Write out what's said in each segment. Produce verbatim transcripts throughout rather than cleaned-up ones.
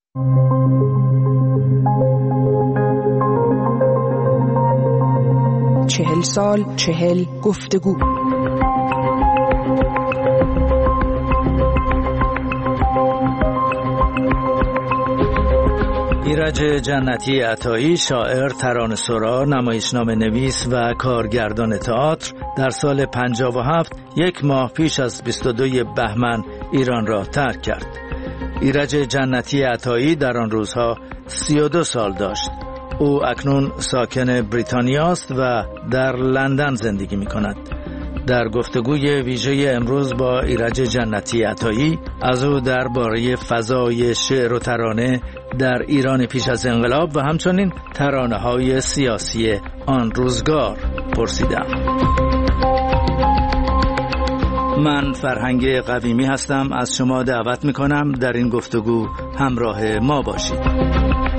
چهل سال چهل گفتگو. ایرج جنتی عطایی، شاعر، ترانه‌سرا، نمایشنامه نویس و کارگردان تئاتر، در سال پنجاه و هفت یک ماه پیش از بیست و دوم بهمن ایران را ترک کرد. ایرج جنتی عطایی در آن روزها سی و دو سال داشت. او اکنون ساکن بریتانیا است و در لندن زندگی می کند. در گفتگوی ویژه امروز با ایرج جنتی عطایی از او درباره فضای شعر و ترانه در ایران پیش از انقلاب و همچنین ترانه‌های سیاسی آن روزگار پرسیدم. من فرهنگ قویمی هستم، از شما دعوت می‌کنم در این گفتگو همراه ما باشید.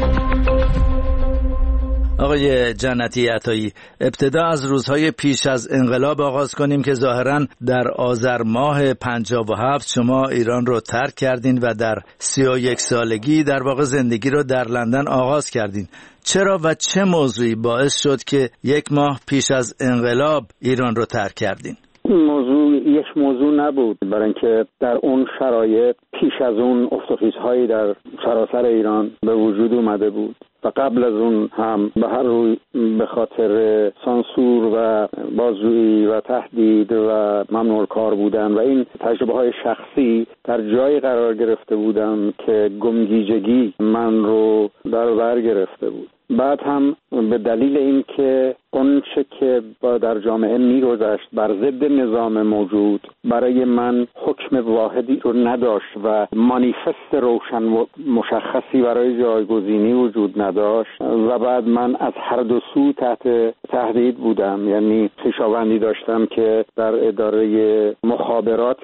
آقای جنتی عطایی، ابتدا از روزهای پیش از انقلاب آغاز کنیم که ظاهراً در آذر ماه پنجاه و هفت شما ایران رو ترک کردین و در سی و یک سالگی در واقع زندگی رو در لندن آغاز کردین. چرا و چه موضوعی باعث شد که یک ماه پیش از انقلاب ایران رو ترک کردین؟ موضوع یک موضوع نبود، برای اینکه در اون شرایط پیش از اون افتخیزهایی در سراسر ایران به وجود اومده بود و قبل از اون هم به هر روی به خاطر سانسور و بازجویی و تهدید و ممنوع کار بودن و این تجربه های شخصی در جایی قرار گرفته بودن که گمگیجگی من رو در بر گرفته بود. بعد هم به دلیل این که اونچه که در جامعه می‌گذشت بر ضد نظام موجود برای من حکم واحدی رو نداشت و مانیفست روشن و مشخصی برای جایگزینی وجود نداشت و بعد من از هر دو سو تحت تهدید بودم. یعنی خویشاوندی داشتم که در اداره مخابرات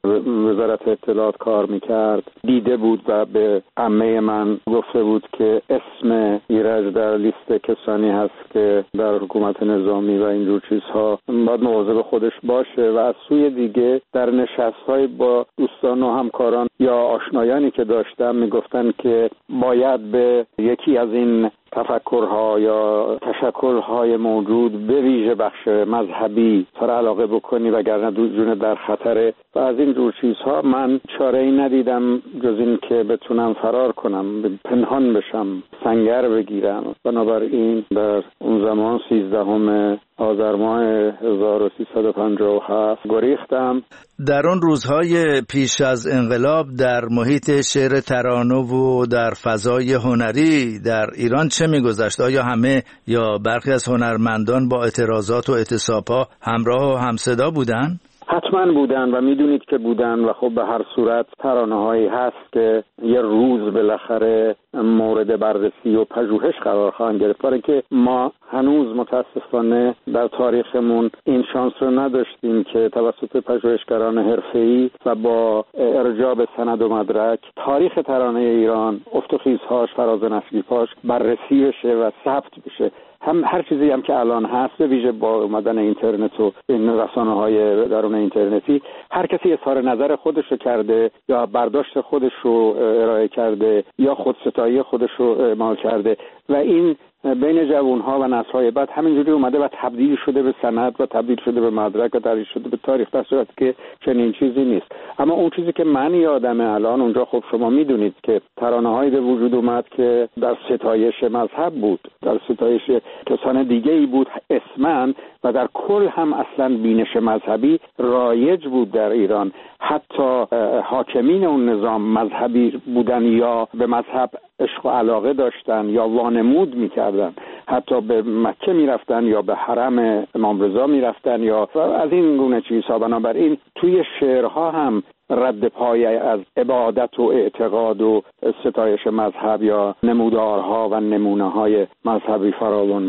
وزارت اطلاعات کار میکرد، دیده بود و به عمه من گفته بود که اسم ایرج در لیست کسانی هست که در حکومت نظامی و اینجور چیزها باید مواظب خودش باشه و از سوی دیگه در نشست‌های با دوستان و همکاران یا آشنایانی که داشتم میگفتن که باید به یکی از این تفکرها یا تشکل‌های موجود به ویژه بخش مذهبی سر علاقه بکنی وگرنه جون در خطره و از این جور چیزها. من چاره‌ای ندیدم جز این که بتونم فرار کنم، پنهان بشم، سنگر بگیرم. بنابراین در اون زمان سیزدهم آذر ماه هزار و سیصد و پنجاه و هفت گریختم. در اون روزهای پیش از انقلاب در محیط شعر ترانه و در فضای هنری در ایران چه می‌گذشت؟ آیا همه یا برخی از هنرمندان با اعتراضات و اعتصاب‌ها همراه و همصدا بودن؟ حتما بودن و میدونید که بودن و خب به هر صورت ترانه‌هایی هست که یه روز بالاخره مورد بررسی و پژوهش قرار خواهند گرفت، برای که ما هنوز متاسفانه در تاریخمون این شانس رو نداشتیم که توسط پژوهشگران حرفه‌ای و با ارجاع به سند و مدرک تاریخ ترانه ایران، افت و خیزهاش، فراز و نشیب‌هاش بررسی بشه و ثبت بشه. هم هر چیزی هم که الان هست به ویژه با اومدن اینترنت و این رسانه‌های درون اینترنتی هر کسی اظهار نظر خودش رو کرده یا برداشت خودش رو ارائه کرده یا خودستایی خودش رو اعمال کرده و این بین جوانها و نسل‌های بعد همینجوری اومده و تبدیل شده به سند و تبدیل شده به مدرک و تبدیل شده به تاریخ، در صورتی که چنین چیزی نیست. اما اون چیزی که من یادمه الان اونجا، خب شما میدونید که ترانه‌هایی به وجود اومد که در ستایش مذهب بود، در ستایش کسان دیگه‌ای بود اسمن و در کل هم اصلا بینش مذهبی رایج بود در ایران. حتی حاکمین اون نظام مذهبی بودن یا به مذهب عشق و علاقه داشتن یا وانمود میکردن، حتی به مکه میرفتن یا به حرم امام رضا میرفتن یا از این گونه چیزها. بنابراین توی شعرها هم رد پای از عبادت و اعتقاد و ستایش مذهب یا نمودارها و نمونه‌های مذهبی فراوان بود.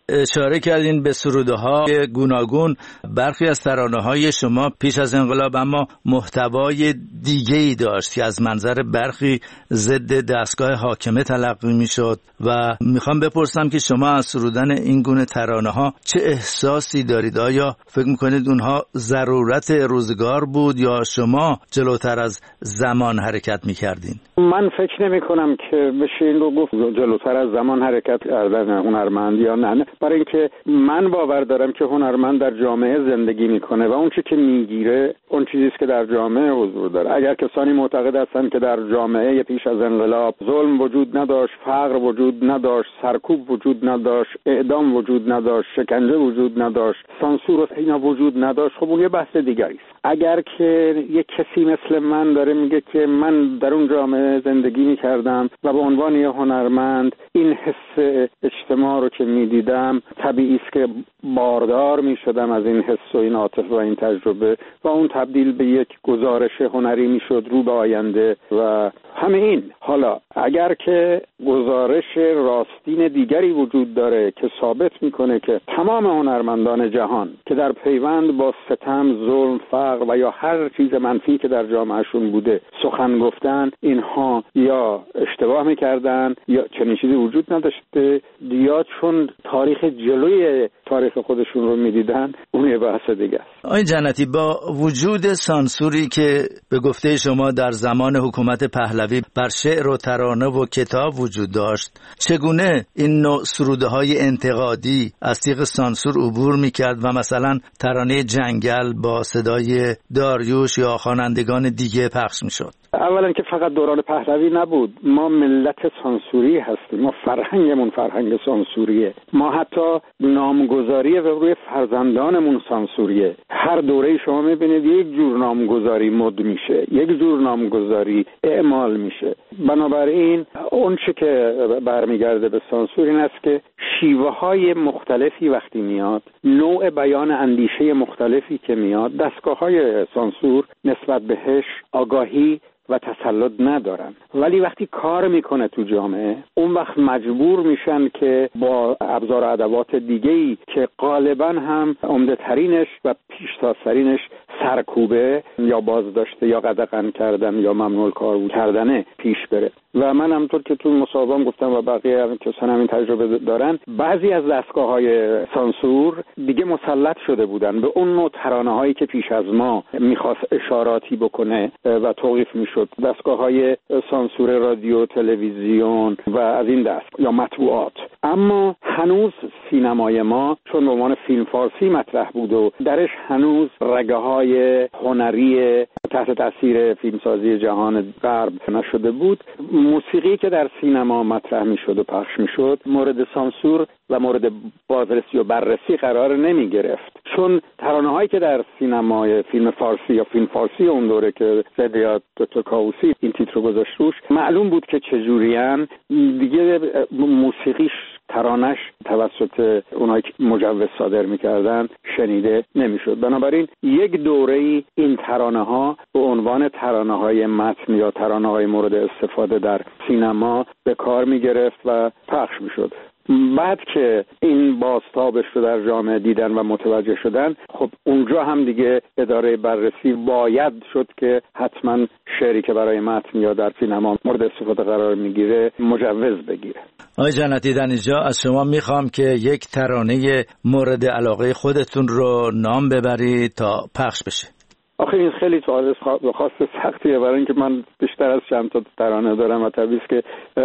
اشاره کردین به سرودهای گوناگون. برخی از ترانه‌های شما پیش از انقلاب اما محتوای دیگه‌ای داشت که از منظر برخی ضد دستگاه حاکمه تلقی می‌شد و میخوام بپرسم که شما از سرودن این گونه ترانه‌ها چه احساسی دارید؟ آیا فکر می‌کنید اونها ضرورت روزگار بود یا شما جلوتر از زمان حرکت می‌کردین؟ من فکر نمی‌کنم که بشه این رو گفت جلوتر از زمان حرکت کردن هنرمند یا نه، برای اینکه من باور دارم که هنرمند در جامعه زندگی میکنه و اون چیزی که میگیره اون چیزی است که در جامعه حضور داره. اگر کسانی معتقد هستند که در جامعه پیش از انقلاب ظلم وجود نداشت، فقر وجود نداشت، سرکوب وجود نداشت، اعدام وجود نداشت، شکنجه وجود نداشت، سانسور و اینا وجود نداشت، خب اون یه بحث دیگری است. اگر که یک کسی مثل من داره میگه که من در اون جامعه زندگی میکردم و به عنوان یه هنرمند این حس اجتماع رو که میدیدم طبیعی است که باردار میشدم از این حس و این عاطفه و این تجربه و اون تبدیل به یک گزارش هنری میشد رو به آینده و همه این. حالا اگر که گزارش راستین دیگری وجود داره که ثابت میکنه که تمام هنرمندان جهان که در پیوند با ستم، ظلم، فقر و یا هر چیز منفی که در جامعهشون بوده سخن گفتن، اینها یا اشتباه میکردن یا چنین چیزی وجود نداشته یا چون تاریخ جلوی تاریخ خودشون رو میدیدن، اون یه بحث دیگه است. آقای جنتی، با وجود سانسوری که به گفته شما در زمان حکومت پهلوی بر شعر و ترانه و کتاب وجود داشت، چگونه این نوع سروده‌های انتقادی از تیغ سانسور عبور میکرد و مثلا ترانه جنگل با صدای داریوش یا خوانندگان دیگه پخش میشد؟ اولا که فقط دوران پهلوی نبود، ما ملت سانسوری هستیم، ما فرهنگمون فرهنگ سانسوریه، ما حتی نامگذاری و روی فرزندانمون سانسوریه. هر دوره شما میبینید یک جور نامگذاری مد میشه، یک جور نامگذاری اعمال میشه. بنابراین اون چه که برمیگرده به سانسور این است که شیوه های مختلفی وقتی میاد، نوع بیان اندیشه مختلفی که میاد، دستگاه های سانسور نسبت بهش آگاهی و تسلط ندارن، ولی وقتی کار میکنه تو جامعه اون وقت مجبور میشن که با ابزار و ادوات دیگه‌ای که غالبا هم عمده ترینش و پیشتازترینش سرکوبه یا بازداشته یا قدغن کردن یا ممنوع کار کردنه پیش بره. و من همونطور که تو مصاحبه‌ام گفتم و بقیه هم کسان هم این تجربه دارن، بعضی از دستگاه‌های سانسور دیگه مسلط شده بودن به اون نوع ترانه‌هایی که پیش از ما میخواست اشاراتی بکنه و توقیف میشد. دستگاه‌های سانسور رادیو، تلویزیون و از این دست یا مطبوعات. اما هنوز سینمای ما چون به عنوان فیلم فارسی مطرح بود و درش هنوز رگه‌های هنری تحت تاثیر فیلمسازی جهان غرب نشده بود، موسیقی که در سینما مطرح میشد و پخش میشد مورد سانسور و مورد بازرسی و بررسی قرار نمی گرفت، چون ترانه‌هایی که در سینمای فیلم فارسی یا فیلم فارسی اون دوره که زدیات دکتر کاووسی این تیتر گذاشت روش، معلوم بود که چجوریان دیگه موسیقیش، ترانش توسط اونایی که مجوز صادر میکردن شنیده نمیشد. بنابراین یک دوره‌ای این ترانه‌ها به عنوان ترانه‌های متن یا ترانه‌های مورد استفاده در سینما به کار میگرفت و پخش میشد. بعد که این بازتابش رو در جامعه دیدن و متوجه شدن، خب اونجا هم دیگه اداره بررسی باید شد که حتما شعری که برای متن یا در سینما مورد استفاده قرار میگیره مجوز بگیره. آقای جنتی، در اینجا از شما میخوام که یک ترانه مورد علاقه خودتون رو نام ببرید تا پخش بشه. آخه این خیلی سوال خاص سختیه، برای اینکه من بیشتر از چند تا ترانه دارم و طبیعیه که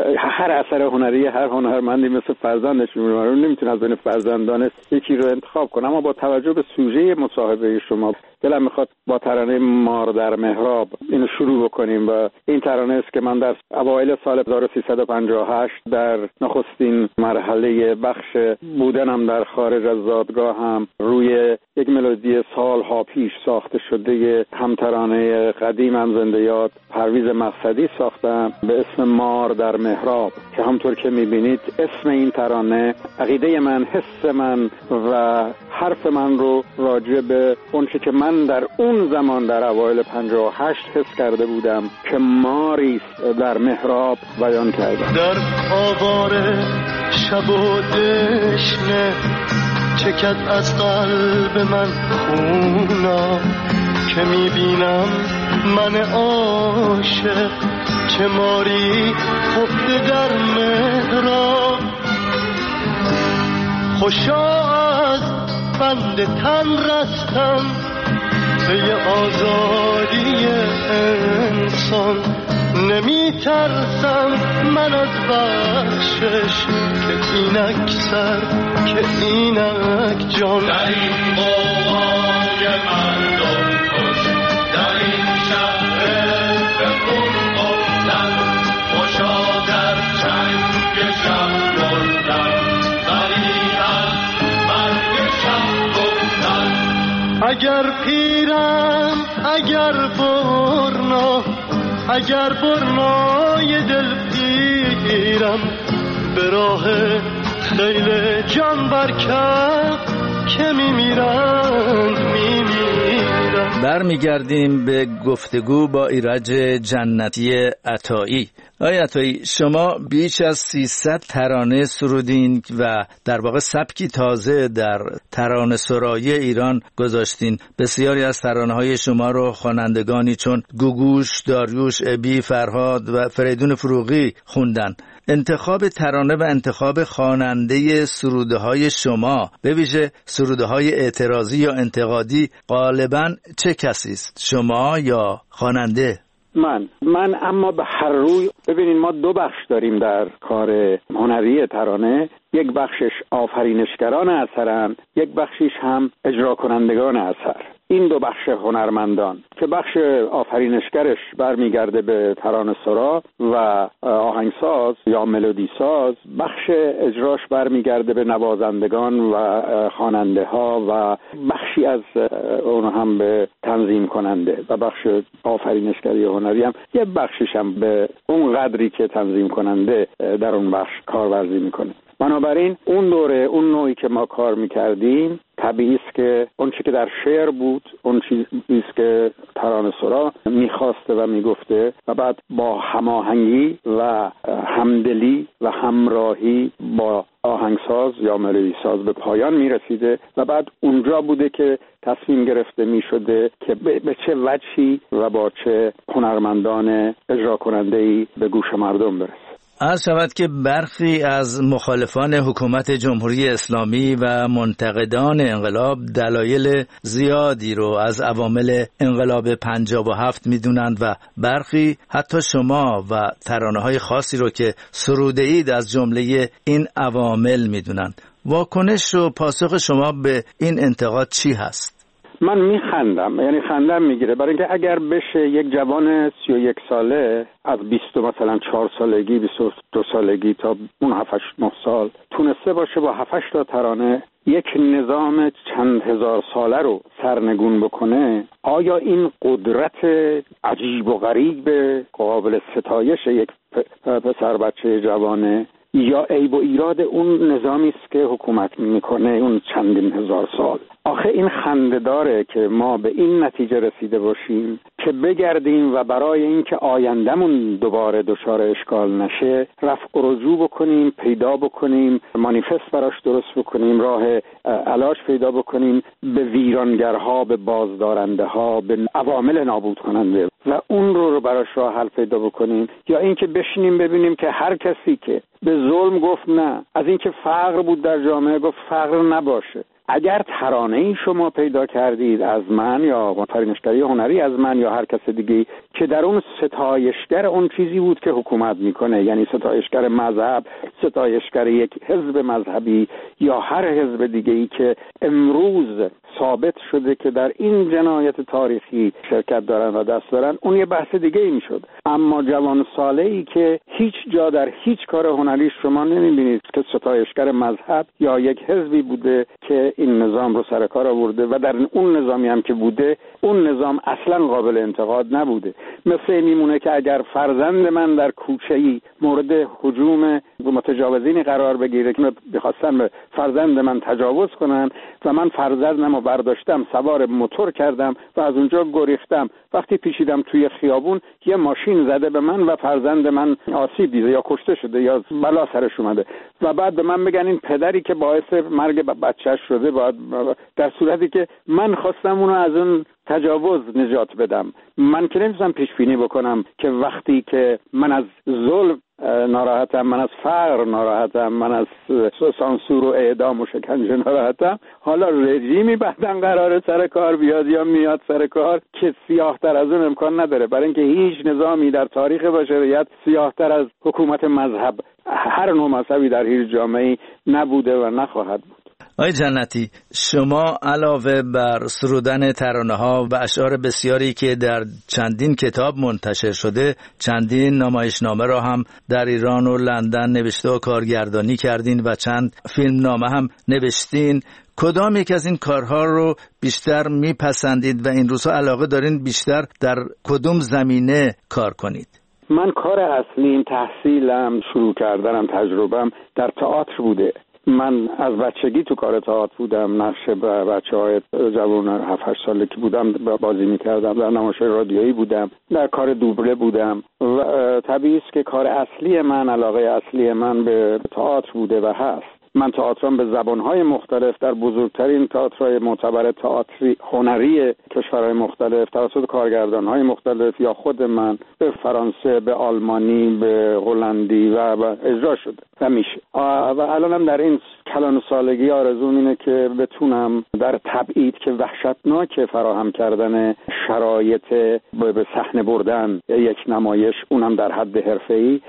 هر اثر هنری هر هنرمندی مثل فرزندش میمونه، نمیتونه از بین فرزندان یکی رو انتخاب کنه. اما با توجه به سوژه مصاحبه شما دلم میخواد با ترانه مار در محراب اینو شروع بکنیم و این ترانه است که من در اوایل سال هزار و سیصد و پنجاه و هشت در نخستین مرحله بخش بودنم در خارج از زادگاه هم روی یک ملودی سالها پیش ساخته شده هم ترانه قدیمم زنده یاد پرویز مقصدی ساختم به اسم مار در محراب که همطور که میبینید اسم این ترانه عقیده من، حس من و حرف من رو راجع به اونچه که من در اون زمان در اوایل پنجاه و هشت حس کرده بودم که ماریست در محراب بیان کردم. در آواره شب و دشنه چکد از قلب من خونا که میبینم من عاشق چه ماری خفته در محراب. خوشا از بند تن رستم به آزادی انسان، نمی ترسم من از بخشش که اینک سر که اینک جان. در این قوهای مردم کش، در این شهر به خون گفتن، خوشا در چنگ شب بردن، ولی از مرگ شب گفتن. اگر پیرم اگر برنا، اگر برنای دل پیرم، به راه خیل جان برکب که میمیرند میمیرند. برمیگردیم به گفتگو با ایرج جنتی عطایی. آقای عطایی، شما بیش از سیصد ترانه سرودین و در واقع سبکی تازه در ترانه سرایی ایران گذاشتین. بسیاری از ترانه های شما رو خوانندگانی چون گوگوش، داریوش ابی، فرهاد و فریدون فروغی خوندن. انتخاب ترانه و انتخاب خواننده سروده های شما، به ویژه سروده های اعتراضی یا انتقادی، غالباً چه کسی است؟ شما یا خواننده؟ من من اما به هر روی ببینید، ما دو بخش داریم در کار هنری ترانه. یک بخشش آفرینشگران اثرن، یک بخشیش هم اجرا کنندگان اثر. این دو بخش هنرمندان که بخش آفرینشگرش برمیگرده به ترانه سرا و آهنگساز یا ملودی ساز، بخش اجراش برمیگرده به نوازندگان و خواننده ها و بخشی از اون هم به تنظیم کننده و بخش آفرینشگری هنری هم یه بخشیش هم به اون قدری که تنظیم کننده در اون بخش کارورزی میکنه. بنابراین اون دوره، اون نوعی که ما کار میکردیم، طبیعی است که اون چیزی که در شعر بود، اون چیزی است که ترانه سرا میخواسته و میگفته و بعد با هماهنگی و همدلی و همراهی با آهنگساز یا ملودی ساز به پایان میرسیده و بعد اونجا بوده که تصمیم گرفته میشده که به چه وجهی و با چه هنرمندان اجرا کننده‌ای به گوش مردم برسه. عرض شود که برخی از مخالفان حکومت جمهوری اسلامی و منتقدان انقلاب دلایل زیادی رو از عوامل انقلاب پنجاه و هفت میدونند و برخی حتی شما و ترانه‌های خاصی رو که سروده اید از جمله این عوامل میدونند. واکنش و پاسخ شما به این انتقاد چی هست؟ من میخندم، یعنی خندم میگیره، برای اینکه اگر بشه یک جوان سی و یک ساله از بیست مثلا چهار سالگی، بیست و دو سالگی تا اون هفت هشت نه سال تونسته باشه با هفت هشت تا ترانه یک نظام چند هزار ساله رو سرنگون بکنه، آیا این قدرت عجیب و غریب قابل ستایش یک پسر بچه جوانه یا عیب و ایراد اون نظامی است که حکومت میکنه اون چندین هزار سال؟ آخه این خنده داره که ما به این نتیجه رسیده باشیم که بگردیم و برای اینکه آیندمون دوباره دچار اشکال نشه رفع و رجوع بکنیم، پیدا بکنیم، مانیفست براش درست بکنیم، راه علاج پیدا بکنیم به ویرانگرها، به بازدارنده ها، به عوامل نابود کننده و اون رو براش راه حل پیدا بکنیم، یا اینکه بشینیم ببینیم که هر کسی که به ظلم گفت نه، از اینکه فقر بود در جامعه گفت فقر نباشه. اگر ترانه‌ای شما پیدا کردید از من یا آفرینشگری هنری از من یا هر کس دیگه که در اون ستایشگر اون چیزی بود که حکومت میکنه، یعنی ستایشگر مذهب، ستایشگر یک حزب مذهبی یا هر حزب دیگه‌ای که امروز ثابت شده که در این جنایت تاریخی شرکت دارن و دست دارن، اون یه بحث دیگه ای میشد. اما جوان ساله‌ای که هیچ جا در هیچ کار هنریش شما نمیبینید که ستایشگر مذهب یا یک حزبی بوده که این نظام رو سر کار آورده و در اون نظامی هم که بوده اون نظام اصلا قابل انتقاد نبوده. مثل میمونه که اگر فرزند من در کوچه‌ای مورد هجوم متجاوزینی قرار بگیره که می‌خواستن به فرزند من تجاوز کنن و من فرزندمو برداشتم سوار موتور کردم و از اونجا گریختم، وقتی پیچیدم توی خیابون یه ماشین زده به من و فرزند من آسیب دیده یا کشته شده یا بلا سرش اومده و بعد به من بگن این پدری که باعث مرگ بچه‌ش شده، باید در صورتی که من خواستم اونو از اون تجاوز نجات بدم. من که نمی‌تونم پیش بینی بکنم که وقتی که من از ظلم ناراحتم، من از فقر ناراحتم، من از سانسور و اعدام و شکنجه ناراحتم، حالا رژیمی بعدن قراره سر کار بیاد یا میاد سر کار که سیاه‌تر از اون امکان نداره، برای اینکه هیچ نظامی در تاریخ بشریت سیاه‌تر از حکومت مذهب، هر نوع مذهبی در هیچ جامعه‌ای نبوده و نخواهد بود. آقای جنتی، شما علاوه بر سرودن ترانه‌ها و اشعار بسیاری که در چندین کتاب منتشر شده، چندین نمایشنامه را هم در ایران و لندن نوشته و کارگردانی کردین و چند فیلمنامه هم نوشتین. کدام یک از این کارها رو بیشتر میپسندید و این روزها علاقه دارین بیشتر در کدوم زمینه کار کنید؟ من کار اصلیم، تحصیلم، شروع کردنم، تجربم در تئاتر بوده. من از بچگی تو کار تئاتر بودم، نقش بچه‌های جوان هفت هشت ساله که بودم بازی می‌کردم، در نمایش‌های رادیویی بودم، در کار دوبله بودم و طبیعی است که کار اصلی من، علاقه اصلی من به تئاتر بوده و هست. من تئاترام به زبان‌های مختلف در بزرگترین تئاترهای معتبر تئاتری هنری کشورهای مختلف توسط کارگردان‌های مختلف یا خود من به فرانسه، به آلمانی، به هلندی و اجرا شده و میشه. و الانم در این کلان سالگی آرزوم اینه که بتونم در تبعید که وحشتناک فراهم کردن شرایط به صحنه بردن یک نمایش، اونم در حد حرفه‌ای،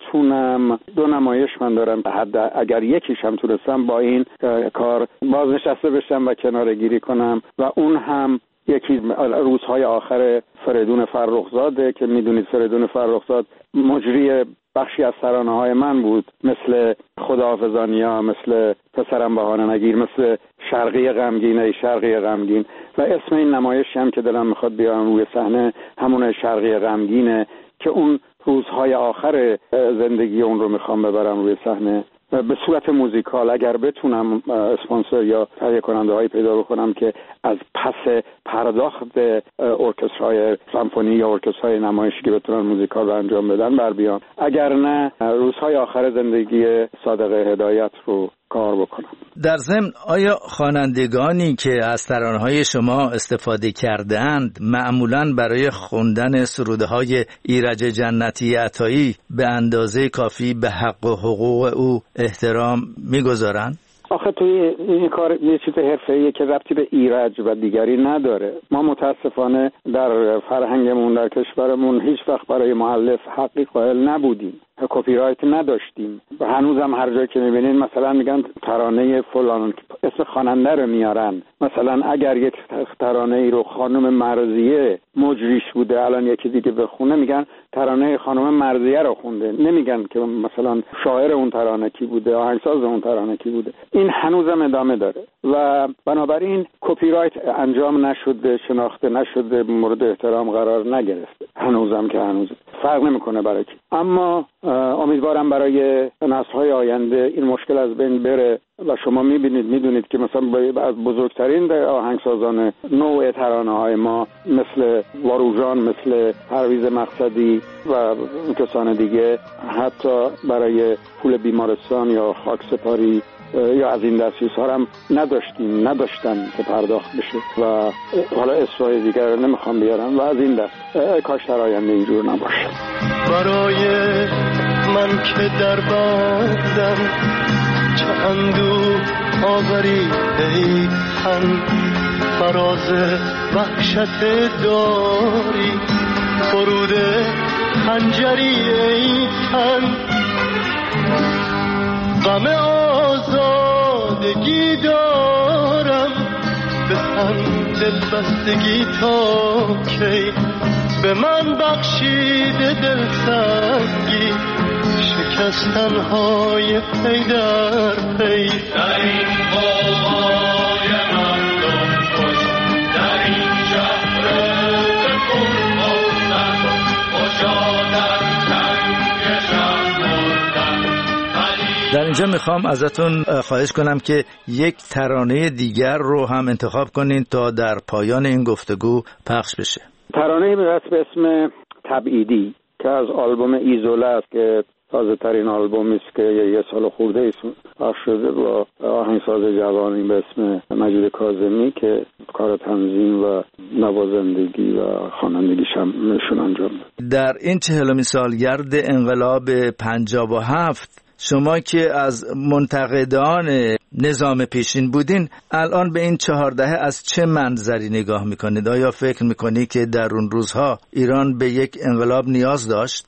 بتونم دو نمایش من دارم به حد اگر یکیش هم تونستم با این کار بازنشسته بشم و کناره‌گیری کنم و اون هم یکی روزهای آخر فریدون فرخزاده که میدونید فریدون فرخزاد مجری بخشی از ترانه‌های من بود، مثل خداحافظانیا، مثل پسرم بهانه نگیر، مثل شرقی غمگین ای شرقی غمگین و اسم این نمایشی هم که دلم میخواد بیارم روی صحنه همون شرقی غمگینه که اون روزهای آخر زندگی اون رو میخوام ببرم روی صحنه به صورت موزیکال. اگر بتونم اسپانسر یا تهیه کننده هایی پیدا بکنم که از پس پرداخت ارکسترهای سمفونی یا ارکسترهای نمایشی که بتونن موزیکال رو انجام بدن بر بیان، اگر نه روزهای آخر زندگی صادق هدایت رو کار بکنم. در ضمن آیا خوانندگانی که از ترانه‌های شما استفاده کردند معمولاً برای خوندن سروده‌های ایرج جنتی عطایی به اندازه کافی به حق و حقوق او احترام می‌گذارند؟ آخه توی این کار یه چیز حرفه‌ایه که ربطی به ایرج و دیگری نداره. ما متاسفانه در فرهنگمون، در کشورمون هیچ وقت برای مؤلف حقی قائل نبودیم، کپی رایت نداشتیم و هنوزم هر جایی که میبینین مثلا میگن ترانه فلان، اسم خواننده رو میارن. مثلا اگر یک ترانه ای رو خانم مرضیه مجریش بوده الان یکی دیگه بخونه میگن ترانه خانم مرضیه رو خونده، نمیگن که مثلا شاعر اون ترانه کی بوده، آهنگساز اون ترانه کی بوده. این هنوزم ادامه داره و بنابراین کپی رایت انجام نشده، شناخته نشده، مورد احترام قرار نگرفته. هنوزم که هنوز فرق نمیکنه برای کی. اما امیدوارم برای نسل‌های آینده این مشکل از بین بره و شما میبینید میدونید که مثلا از بزرگترین آهنگسازان نوع ترانه‌های ما مثل واروژان، مثل پرویز مقصدی و کسان دیگه حتی برای پول بیمارستان یا خاکسپاری یا از این دستیس‌ها هم نداشتیم نداشتن که پرداخت بشه و حالا اسمای دیگر رو نمیخوام بیارم و از این دست کاش در آینده اینجور نباشه. برای من که در بندم چه اندوه آوری ای تن، فراز وحشت داری فرود خنجری ای تن، غم آزادگی دارم به من دلبستگی تا کی، به من بخشیده دلتنگی، شکستن های پی در پی. در این قومای مردم کش، در این شهر به خون خوردن، خوشا در جنگ شب مردن. در اینجا میخوام ازتون خواهش کنم که یک ترانه دیگر رو هم انتخاب کنین تا در پایان این گفتگو پخش بشه. ترانه میرسه به اسم تبعیدی که از آلبوم ایزوله است که تازه ترین آلبومی است که یه سال خورده ایست پخش شده با آهنگساز جوانی به اسم مجید کاظمی که کار تنظیم و نوازندگی و خوانندگیش هم نشون انجام داد. در این چهلمین سالگرد انقلاب پنجاه و هفت شما که از منتقدان نظام پیشین بودین، الان به این چهار دهه از چه منظری نگاه میکنید؟ آیا فکر میکنی که در اون روزها ایران به یک انقلاب نیاز داشت؟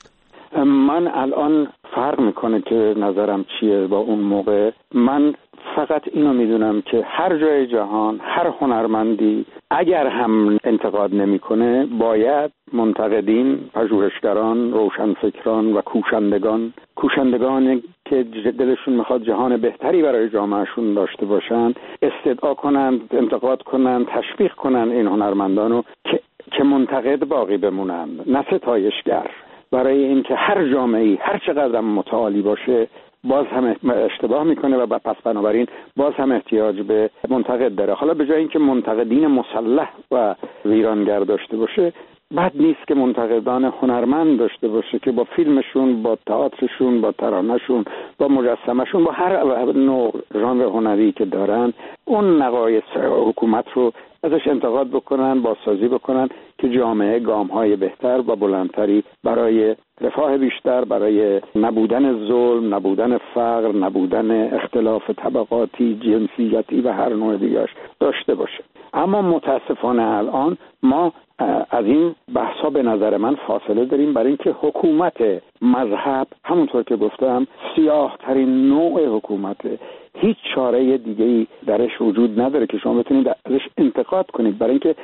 من الان فرق میکنه که نظرم چیه با اون موقع. من فقط اینو میدونم که هر جای جهان هر هنرمندی اگر هم انتقاد نمیکنه باید منتقدین، پژوهشگران، روشنفکران و کوشندگان کوشندگان که دلشون میخواد جهان بهتری برای جامعهشون داشته باشن استدعا کنند، انتقاد کنند، تشویق کنند این هنرمندانو که که منتقد باقی بمونند، نه ستایشگر. برای اینکه هر جامعه‌ای هر چقدر متعالی باشه باز هم اشتباه میکنه و پس بنابراین باز هم احتیاج به منتقد داره. حالا به جای اینکه منتقدین مسلح و ویرانگر داشته باشه، بد نیست که منتقدان هنرمند داشته باشه که با فیلمشون، با تئاترشون، با ترانه‌شون، با مجسمه‌شون، با هر نوع ژانر هنری که دارن اون نقایص حکومت رو ازش انتقاد بکنن، بازسازی بکنن که جامعه گام‌های بهتر و بلندتری برای رفاه بیشتر، برای نبودن ظلم، نبودن فقر، نبودن اختلاف طبقاتی، جنسیتی و هر نوع دیگرش داشته باشه. اما متاسفانه الان ما از این بحثا به نظر من فاصله داریم، برای اینکه حکومت مذهب همونطور که گفتم سیاه ترین نوع حکومته. هیچ چاره دیگه‌ای درش وجود نداره که شما بتونید ازش انتقاد کنید، برای اینکه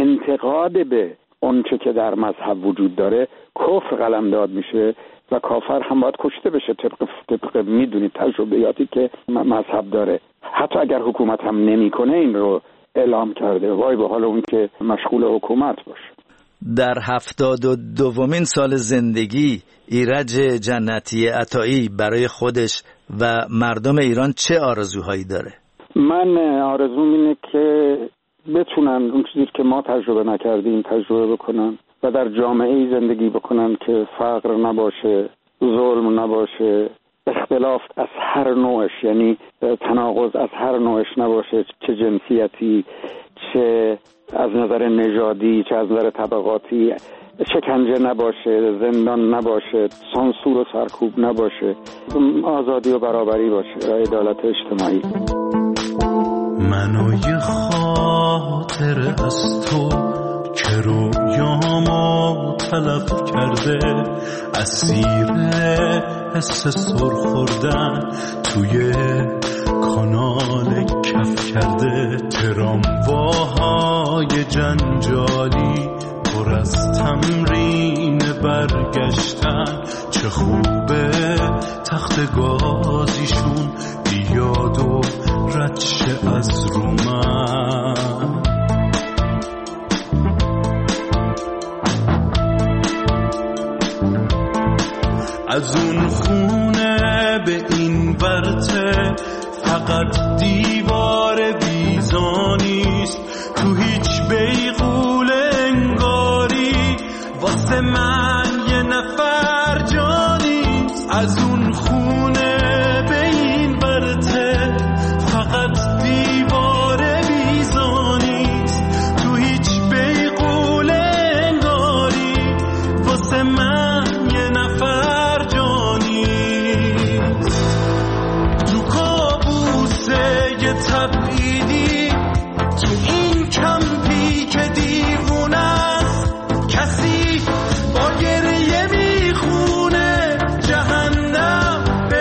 انتقاد به اونچه که در مذهب وجود داره کفر قلمداد میشه و کافر هم باید کشته بشه طبق طبق میدونید تجربیاتی که مذهب داره. حتی اگر حکومت هم نمیکنه این رو اعلام کرده. وای به حال اون که مشغول حکومت باشه. در هفتاد و دومین سال زندگی ایرج جنتی عطایی برای خودش و مردم ایران چه آرزوهایی داره؟ من آرزوم اینه که بتونن اون چیزی که ما تجربه نکردیم تجربه بکنن و در جامعه‌ای زندگی بکنن که فقر نباشه، ظلم نباشه، اختلاف از هر نوعش، یعنی تناقض از هر نوعش نباشه، چه جنسیتی، چه از نظر نژادی، چه از نظر طبقاتی، شکنجه نباشه، زندان نباشه، سانسور و سرکوب نباشه، آزادی و برابری باشه و عدالت اجتماعی. منو یه خاطر از تو که رویامو تلف کرده، اسیر حس سر خوردن توی کانال کف کرده، ترامواهای جنجالی پر از تمرین برگشتن، چه خوبه تخت گازیشون بیاد و رد شه از رو من. از اون خونه به این ورته فقط دیوار بیزانیست، تو هیچ بیغول انگاری واسه من یه نفر جانیست. از اون خونه به این ورته فقط دیوار بیزانیست، تو هیچ بیغول انگاری واسه من یه نفر جانیست. تو کابوسه یه تبعیدی، تو این کمپی که دیوونه است، کسی با گریه میخونه جهنم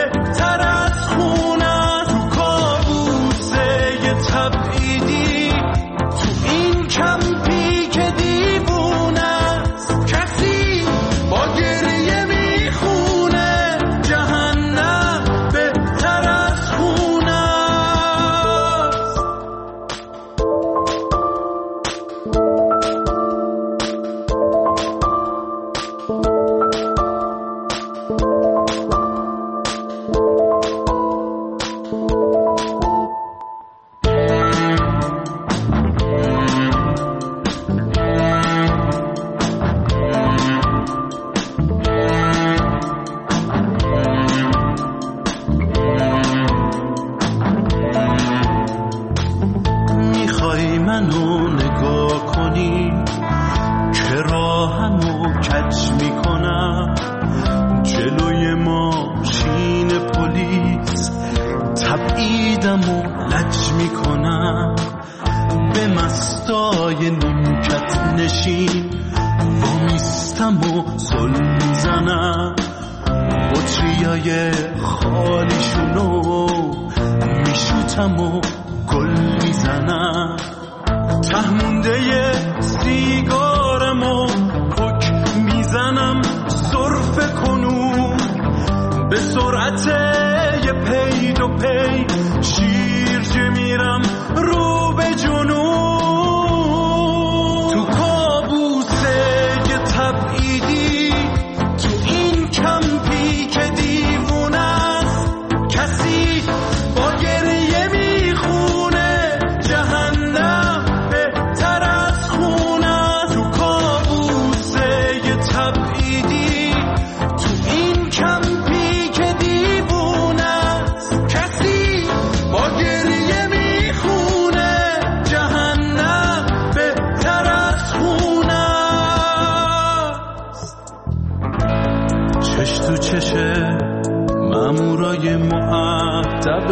میدم و لج میکنم، به مستای نیمکت نشین وامیستم و زل میزنم، بطریای خالیشونو میشوتم و گل میزنم، تهمونده سیگارمو پک میزنم سرفه کنون، به سرعت یه پید و پی شیرجه میرم رو به جنون. تو کابوسه یه تبعیدی، تو این کمپی که دیوونه است، کسی با گریه میخونه جهنم بهتر از خونه. تو کابوسه یه تبعیدی، تو این کمپی که دیوونه است، کسی با گریه میخونه جهنم بهتر از خونه است. چش تو چشه مامورای مؤدب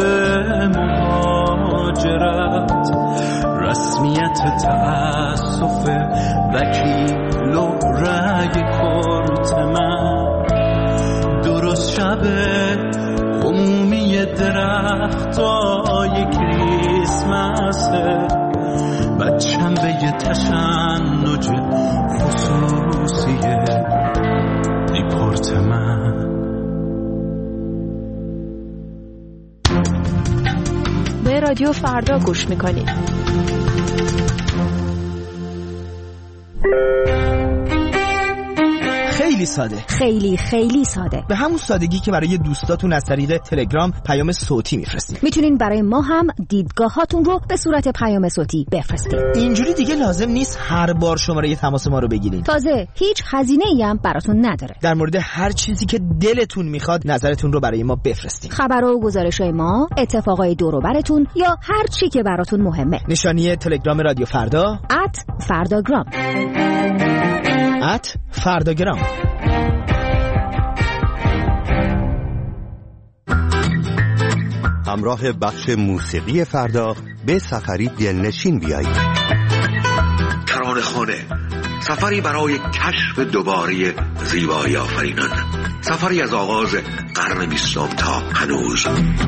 مهاجرت، رسمیت تأسف وکیل و رأی کورت من، درست شبه عمومی درختای کریسمسه، بچم به یه تشنج خصوصیه دیپورت من. به رادیو فردا گوش میکنید. خیلی ساده، خیلی خیلی ساده، به همون سادگی که برای دوستاتون از طریق تلگرام پیام صوتی میفرستین. میتونین برای ما هم دیدگاهاتون رو به صورت پیام صوتی بفرستین. اینجوری دیگه لازم نیست هر بار شماره تماس ما رو بگیرین. تازه هیچ هزینه‌ای هم براتون نداره. در مورد هر چیزی که دلتون میخواد نظرتون رو برای ما بفرستین. خبر و گزارش‌های ما، اتفاقای دور و برتون یا هر چی که براتون مهمه. نشانی تلگرام رادیو فردا ات فرداگرام ات فرداگرام. همراه بخش موسیقی فردا به سفری دلنشین بیایید. ترانه خانه، سفری برای کشف دوباره زیبایی آفرینان، سفری از آغاز قرن بیستم تا هنوز.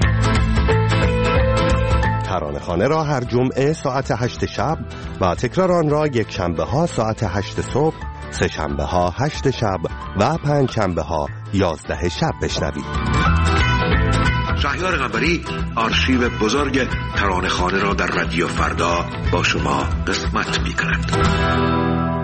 ترانه خانه را هر جمعه ساعت هشت شب و تکرار آن را یک شنبه ها ساعت هشت صبح، سه شنبه ها هشت شب و پنج شنبه ها یازده شب بشنوید. شهریار قنبری آرشیو بزرگ ترانه خانه را در رادیو فردا با شما قسمت می کند.